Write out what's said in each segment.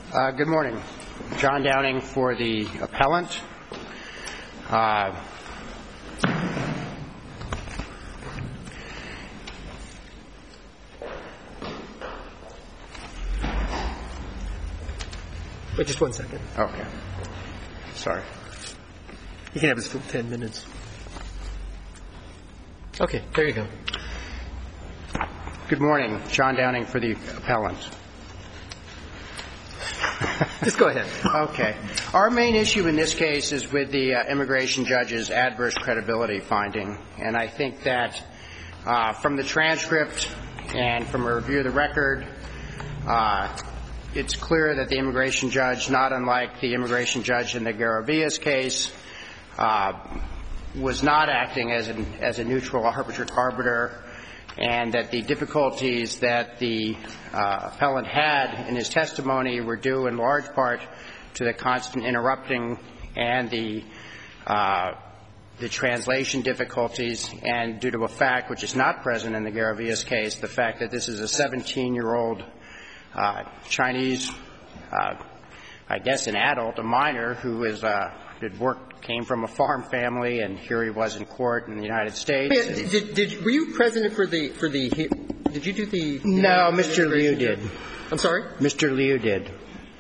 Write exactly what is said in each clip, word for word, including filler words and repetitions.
Uh, good morning. John Downing for the appellant. Uh, Wait just one second. okay. Sorry. You can have his full ten minutes. Okay, there you go. Good morning. John Downing for the appellant. Just go ahead. Okay. Our main issue in this case is with the uh, immigration judge's adverse credibility finding. And I think that uh, from the transcript and from a review of the record, uh, it's clear that the immigration judge, not unlike the immigration judge in the Garavias case, uh, was not acting as, an, as a neutral arbiter, and that the difficulties that the uh, appellant had in his testimony were due in large part to the constant interrupting and the uh, the translation difficulties, and due to a fact which is not present in the Garavias case, the fact that this is a seventeen-year-old uh, Chinese, uh, I guess an adult, a minor, who is uh, did work, came from a farm family, and here he was in court in the United States. Did, did, did, were you present for the, for the, did you do the? No, Mister Liu did. I'm sorry? Mister Liu did.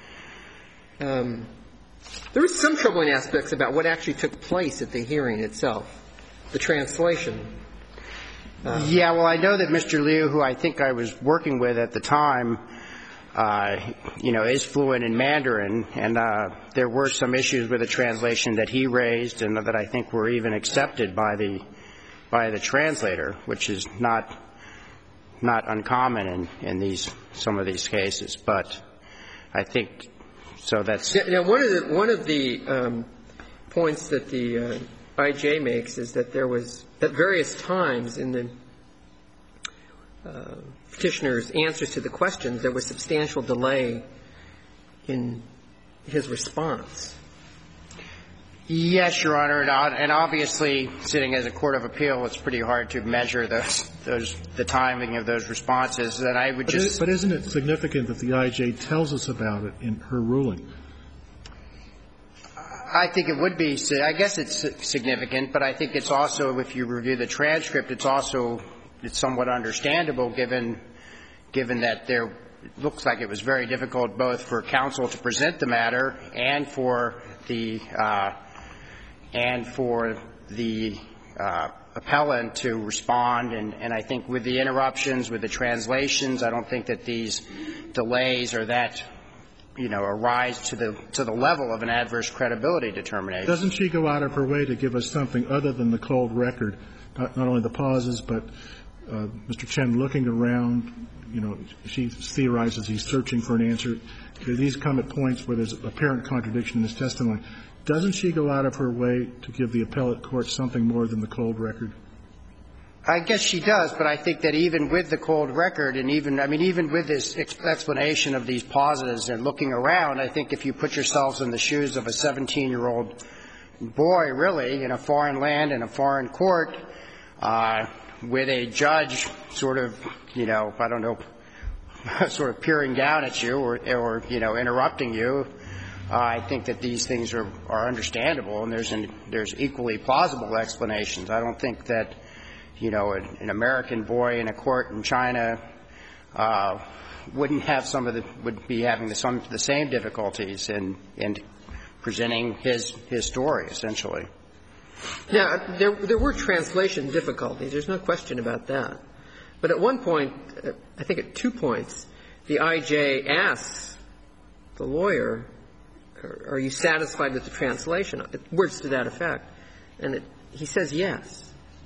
Um, there was some troubling aspects about what actually took place at the hearing itself, the translation. Uh, yeah, well, I know that Mister Liu, who I think I was working with at the time, Uh, you know, is fluent in Mandarin, and uh, there were some issues with the translation that he raised, and that I think were even accepted by the by the translator, which is not not uncommon in, in these some of these cases. But I think so. That's now one of the one of the um, points that the uh, I J makes is that there was at various times in the uh, petitioner's answers to the questions, there was substantial delay in his response. Yes, Your Honor, and obviously, sitting as a court of appeal, it's pretty hard to measure those, those, the timing of those responses. And I would but just. But isn't it significant that the I J tells us about it in her ruling? I think it would be. I guess it's significant, but I think it's also, if you review the transcript, it's also it's somewhat understandable, given given that there it looks like it was very difficult both for counsel to present the matter and for the uh, and for the uh, appellant to respond. And, and I think with the interruptions, with the translations, I don't think that these delays are that, you know, arise to the to the level of an adverse credibility determination. Doesn't she go out of her way to give us something other than the cold record, not, not only the pauses, but uh, Mister Chen looking around? You know, she theorizes he's searching for an answer. These come at points where there's apparent contradiction in his testimony. Doesn't she go out of her way to give the appellate court something more than the cold record? I guess she does, but I think that even with the cold record, and even, I mean, even with this explanation of these pauses and looking around, I think if you put yourselves in the shoes of a seventeen-year-old boy, really, in a foreign land, in a foreign court, uh, with a judge sort of, you know, I don't know, sort of peering down at you or, or you know, interrupting you, uh, I think that these things are, are understandable, and there's an, there's equally plausible explanations. I don't think that, you know, an, an American boy in a court in China uh, wouldn't have some of the, would be having the, some of the same difficulties in, in presenting his, his story, essentially. Now, there, there were translation difficulties. There's no question about that. But at one point, I think at two points, the I J asks the lawyer, are you satisfied with the translation? Words to that effect. And it, he says yes.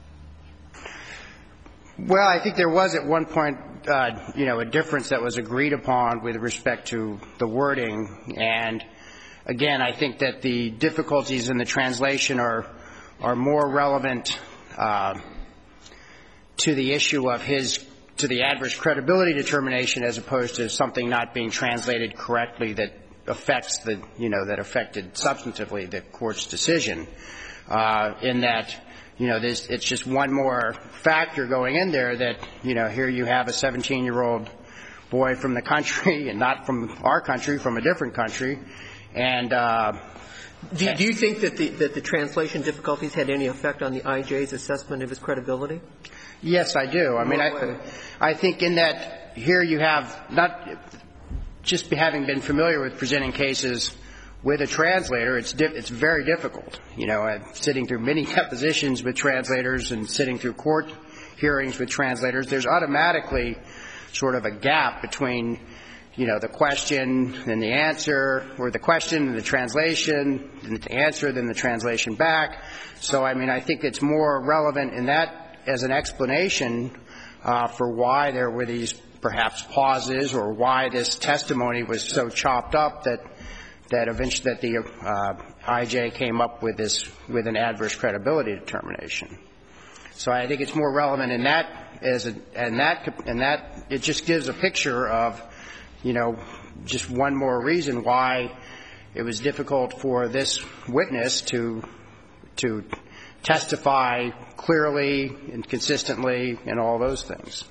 Well, I think there was at one point, uh, you know, a difference that was agreed upon with respect to the wording. And, again, I think that the difficulties in the translation are are more relevant uh, to the issue of his, to the adverse credibility determination, as opposed to something not being translated correctly that affects the, you know, that affected substantively the court's decision. Uh, in that, you know, there's, it's just one more factor going in there that, you know, here you have a seventeen-year-old boy from the country and not from our country, from a different country. And uh, do, do you think that the, that the translation difficulties had any effect on the I J's assessment of his credibility? Yes, I do. I mean, I, I think in that here you have not just having been familiar with presenting cases with a translator, it's di- it's very difficult. You know, I'm sitting through many depositions with translators and sitting through court hearings with translators. There's automatically sort of a gap between, you know, the question and the answer, or the question and the translation, and the answer, then the translation back. So, I mean, I think it's more relevant in that as an explanation uh, for why there were these perhaps pauses, or why this testimony was so chopped up that that eventually that the uh, I J came up with this with an adverse credibility determination. So I think it's more relevant in that as a, and that and that it just gives a picture of, you know, just one more reason why it was difficult for this witness to to testify clearly and consistently and all those things.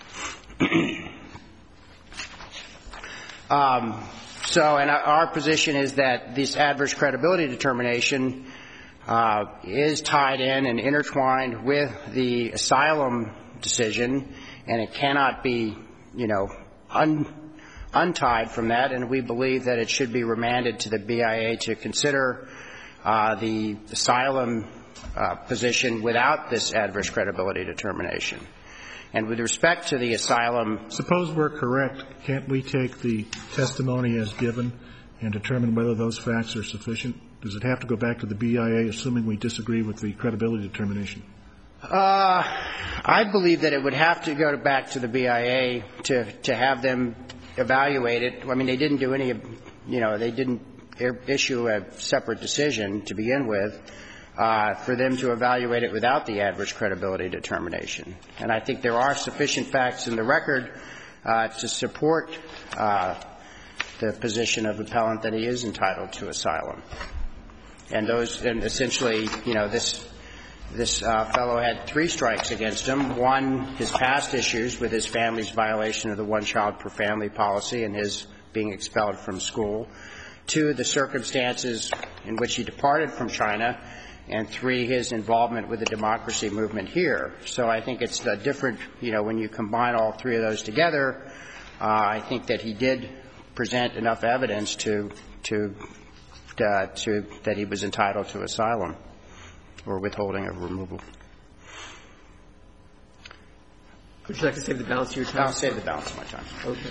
um, so, and our position is that this adverse credibility determination uh, is tied in and intertwined with the asylum decision, and it cannot be, you know, un, untied from that. And we believe that it should be remanded to the B I A to consider uh, the asylum Uh, position without this adverse credibility determination. And with respect to the asylum... Suppose we're correct. Can't we take the testimony as given and determine whether those facts are sufficient? Does it have to go back to the B I A, assuming we disagree with the credibility determination? Uh, I believe that it would have to go back to the B I A to, to have them evaluate it. I mean, they didn't do any, you know, they didn't issue a separate decision to begin with. Uh, for them to evaluate it without the adverse credibility determination. And I think there are sufficient facts in the record uh, to support uh, the position of the appellant that he is entitled to asylum. And those, and essentially, you know, this this uh, fellow had three strikes against him. One, his past issues with his family's violation of the one-child per family policy and his being expelled from school. Two, the circumstances in which he departed from China. And three, his involvement with the democracy movement here. So I think it's a different, you know, when you combine all three of those together, uh, I think that he did present enough evidence to, to, uh, to, that he was entitled to asylum or withholding of removal. Would you like to save the balance of your time? I'll save the balance of my time. Okay.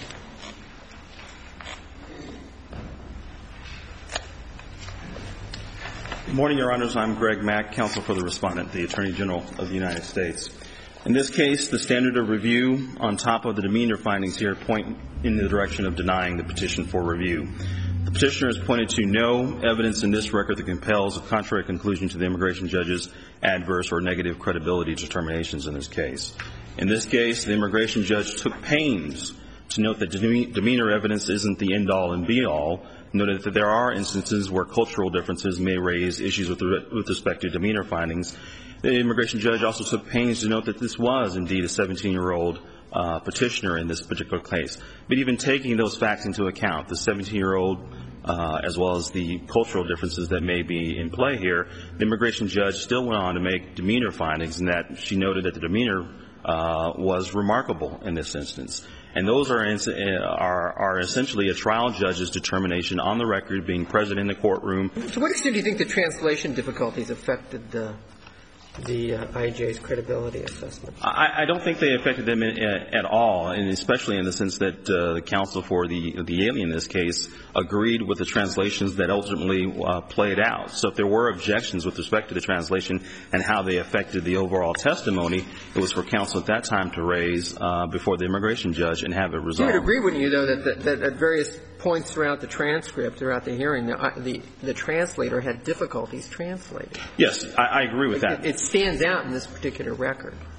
Good morning, Your Honors. I'm Greg Mack, counsel for the respondent, the Attorney General of the United States. In this case, the standard of review on top of the demeanor findings here point in the direction of denying the petition for review. The petitioner has pointed to no evidence in this record that compels a contrary conclusion to the immigration judge's adverse or negative credibility determinations in this case. In this case, the immigration judge took pains to note that demeanor evidence isn't the end-all and be-all, noted that there are instances where cultural differences may raise issues with, re- with respect to demeanor findings. The immigration judge also took pains to note that this was indeed a seventeen-year-old uh, petitioner in this particular case. But even taking those facts into account, the seventeen-year-old uh, as well as the cultural differences that may be in play here, the immigration judge still went on to make demeanor findings, in that she noted that the demeanor uh, was remarkable in this instance. And those are, are are essentially a trial judge's determination on the record, being present in the courtroom. To what extent do you think the translation difficulties affected the the uh, I J's credibility assessment? I, I don't think they affected them in, at all, and especially in the sense that uh, the counsel for the the alien in this case agreed with the translations that ultimately uh, played out. So if there were objections with respect to the translation and how they affected the overall testimony, it was for counsel at that time to raise uh, before the immigration judge and have it resolved. You would agree, wouldn't you, though, that, that, that at various points throughout the transcript, throughout the hearing, the, the, the translator had difficulties translating? Yes, I, I agree with that. It, it stands out in this particular record.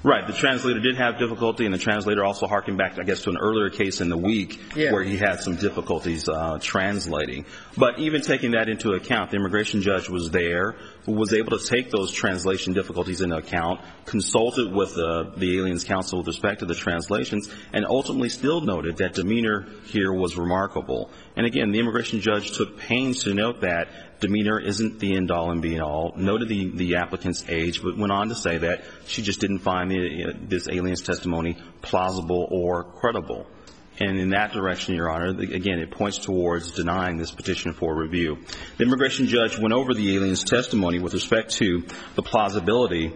Right. The translator did have difficulty, and the translator also harkened back, I guess, to an earlier case in the week yeah. where he had some difficulties uh, translating. But even taking that into account, the immigration judge was there, who was able to take those translation difficulties into account, consulted with uh, the Aliens Council with respect to the translations, and ultimately still noted that demeanor here was remarkable. And again, the immigration judge took pains to note that demeanor isn't the end-all and be-all, noted the, the applicant's age, but went on to say that she just didn't find the, uh, this alien's testimony plausible or credible. And in that direction, Your Honor, the, again, it points towards denying this petition for review. The immigration judge went over the alien's testimony with respect to the plausibility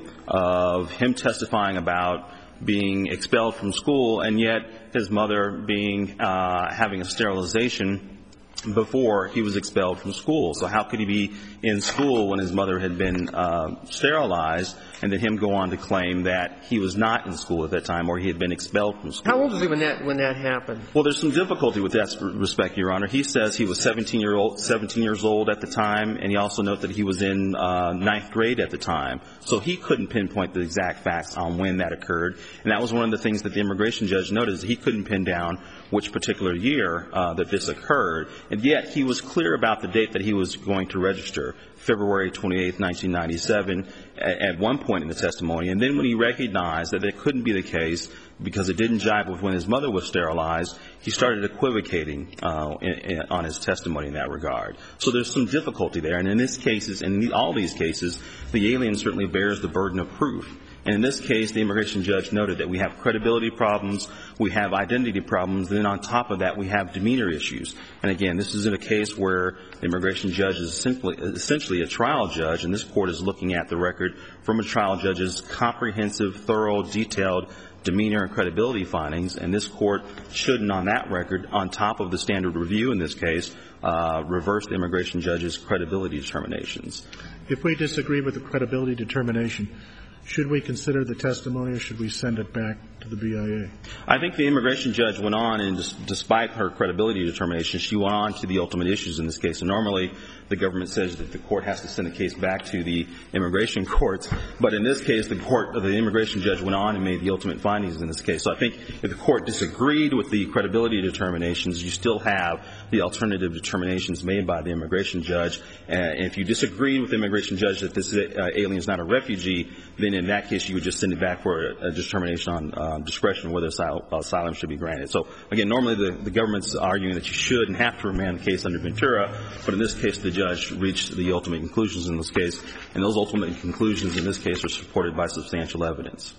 of him testifying about being expelled from school, and yet his mother being uh, having a sterilization before he was expelled from school. So how could he be in school when his mother had been uh, sterilized, and then him go on to claim that he was not in school at that time or he had been expelled from school? How old was he when that when that happened? Well, there's some difficulty with that respect, Your Honor. He says he was seventeen year old, seventeen years old at the time, and he also notes that he was in uh, ninth grade at the time. So he couldn't pinpoint the exact facts on when that occurred, and that was one of the things that the immigration judge noted, is he couldn't pin down which particular year uh, that this occurred. And yet he was clear about the date that he was going to register, February twenty-eighth, nineteen ninety-seven, at one point in the testimony. And then when he recognized that it couldn't be the case because it didn't jive with when his mother was sterilized, he started equivocating uh, in, in, on his testimony in that regard. So there's some difficulty there. And in this cases, in all these cases, the alien certainly bears the burden of proof. And in this case, the immigration judge noted that we have credibility problems, we have identity problems, and then on top of that, we have demeanor issues. And again, this is in a case where the immigration judge is simply, essentially a trial judge, and this court is looking at the record from a trial judge's comprehensive, thorough, detailed demeanor and credibility findings, and this court shouldn't, on that record, on top of the standard review in this case, uh, reverse the immigration judge's credibility determinations. If we disagree with the credibility determination, should we consider the testimony, or should we send it back to the B I A? I think the immigration judge went on, and despite her credibility determination, she went on to the ultimate issues in this case. And normally, the government says that the court has to send the case back to the immigration courts. But in this case, the court, the immigration judge went on and made the ultimate findings in this case. So I think if the court disagreed with the credibility determinations, you still have the alternative determinations made by the immigration judge. And if you disagreed with the immigration judge that this uh, alien is not a refugee, then in that case, you would just send it back for a, a determination on uh, discretion whether asylum should be granted. So, again, normally the, the government's arguing that you should and have to remand the case under Ventura, but in this case, the judge reached the ultimate conclusions in this case, and those ultimate conclusions in this case are supported by substantial evidence.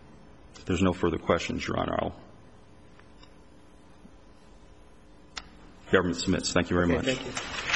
If there's no further questions, Your Honor, I'll... Government submits. Thank you very Okay, much. thank you.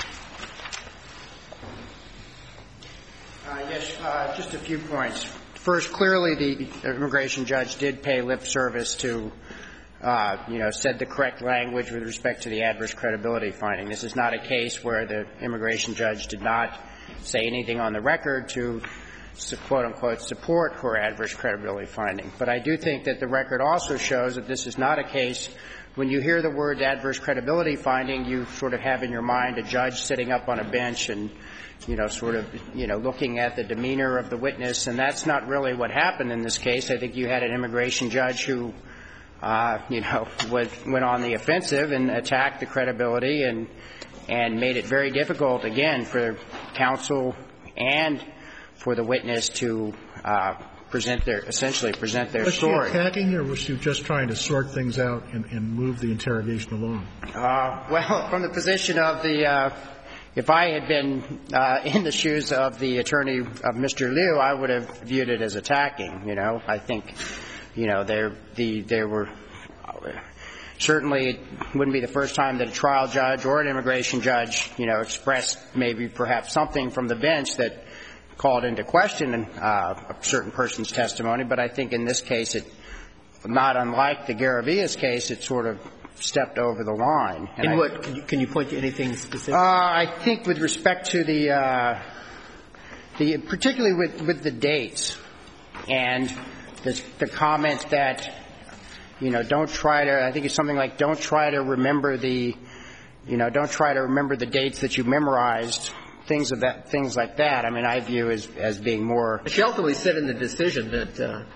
Uh, yes, uh, just a few points. First, clearly the immigration judge did pay lip service to, uh, you know, said the correct language with respect to the adverse credibility finding. This is not a case where the immigration judge did not say anything on the record to, quote unquote, support her adverse credibility finding. But I do think that the record also shows that this is not a case when you hear the word adverse credibility finding, you sort of have in your mind a judge sitting up on a bench and, you know, sort of, you know, looking at the demeanor of the witness, and that's not really what happened in this case. I think you had an immigration judge who, uh, you know, was, went on the offensive and attacked the credibility and and made it very difficult, again, for counsel and for the witness to uh, present their, essentially present their was story. Was she attacking, or was she just trying to sort things out and, and move the interrogation along? Uh, well, from the position of the, uh, if I had been uh, in the shoes of the attorney of Mister Liu, I would have viewed it as attacking. You know, I think, you know, there the there were certainly it wouldn't be the first time that a trial judge or an immigration judge, you know, expressed maybe perhaps something from the bench that called into question uh, a certain person's testimony. But I think in this case, it, not unlike the Garavilla's case, it sort of stepped over the line. And, and what, can you, can you point to anything specific? Uh, I think with respect to the, uh, the particularly with, with the dates and the, the comment that, you know, don't try to, I think it's something like, don't try to remember the, you know, don't try to remember the dates that you memorized, things of that, things like that. I mean, I view as, as being more. She ultimately said in the decision that, uh,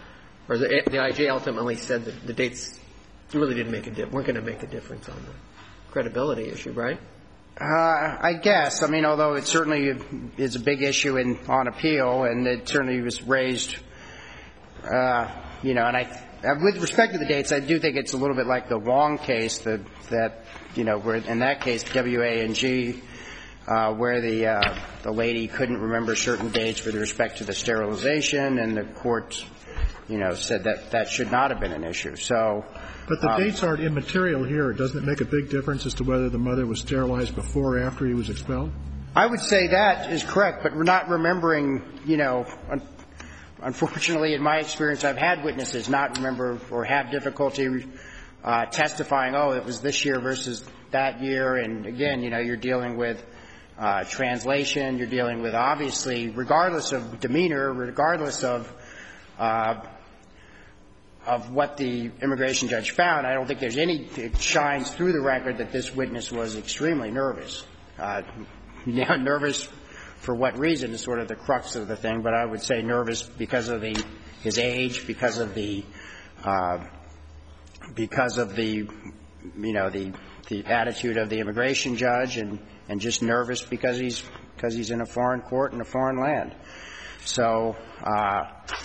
or the, the I J ultimately said that the dates really didn't make a di- weren't going to make a difference on the credibility issue, right? Uh, I guess. I mean, although it certainly is a big issue in on appeal, and it certainly was raised, uh, you know, and I, with respect to the dates, I do think it's a little bit like the Wong case, that, that you know, where in that case, W A N G, uh, where the, uh, the lady couldn't remember certain dates with respect to the sterilization, and the court, you know, said that that should not have been an issue. So, But the um, dates aren't immaterial here. Doesn't it make a big difference as to whether the mother was sterilized before or after he was expelled? I would say that is correct, but we're not remembering, you know, un- unfortunately, in my experience, I've had witnesses not remember or have difficulty uh, testifying, oh, it was this year versus that year. And again, you know, you're dealing with uh, translation. You're dealing with, obviously, regardless of demeanor, regardless of uh, of what the immigration judge found, I don't think there's any, it shines through the record that this witness was extremely nervous. Uh, you know, nervous for what reason is sort of the crux of the thing, but I would say nervous because of the, his age, because of the, uh, because of the, you know, the, the attitude of the immigration judge, and, and just nervous because he's, because he's in a foreign court in a foreign land. So, uh,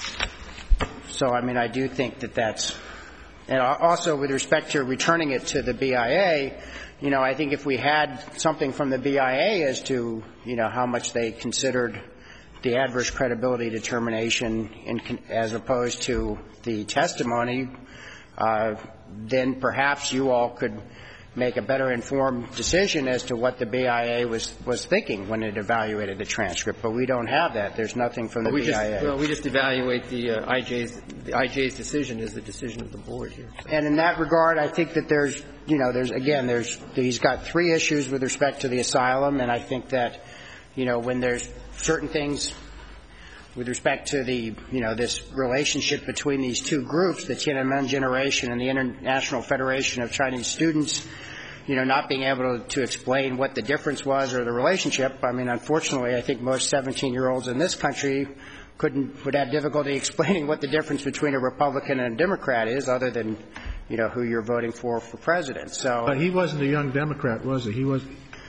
So, I mean, I do think that that's – and also with respect to returning it to the B I A, you know, I think if we had something from the B I A as to, you know, how much they considered the adverse credibility determination in, as opposed to the testimony, uh, then perhaps you all could make a better informed decision as to what the B I A was, was thinking when it evaluated the transcript. But we don't have that. There's nothing from the we B I A. Just, well, we just evaluate the uh, I J's the I J's decision as the decision of the board here. So. And in that regard, I think that there's, you know, there's, again, there's, he's got three issues with respect to the asylum, and I think that, you know, when there's certain things with respect to the, you know, this relationship between these two groups, the Tiananmen generation and the International Federation of Chinese Students, you know, not being able to, to explain what the difference was or the relationship. I mean, unfortunately, I think most seventeen-year-olds in this country couldn't, would have difficulty explaining what the difference between a Republican and a Democrat is, other than, you know, who you're voting for for president. So, but he wasn't a young Democrat, was he? He was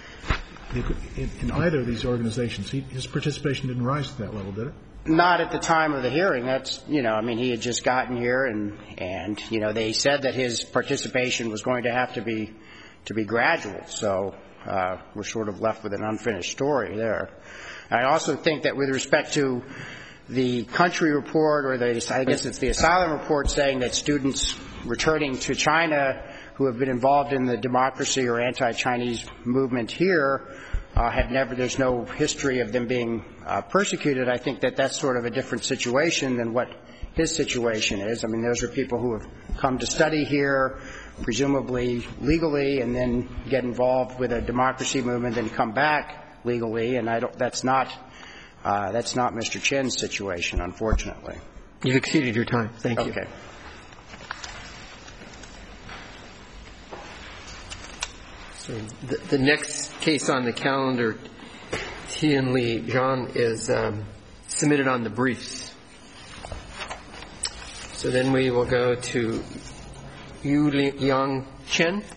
in, in either of these organizations. He, his participation didn't rise to that level, did it? Not at the time of the hearing. That's, you know, I mean, he had just gotten here, and and you know, they said that his participation was going to have to be to be gradual. So uh, we're sort of left with an unfinished story there. I also think that with respect to the country report, or the, I guess it's the asylum report, saying that students returning to China who have been involved in the democracy or anti-Chinese movement here uh, have never, there's no history of them being uh, persecuted. I think that that's sort of a different situation than what his situation is. I mean, those are people who have come to study here, presumably legally, and then get involved with a democracy movement and come back legally. And I don't, that's not, uh, that's not Mister Chen's situation, unfortunately. You've exceeded your time. Thank you. Okay. So the, the next case on the calendar, Tianli Zhang, is um, submitted on the briefs. So then we will go to Yu Yang Chen.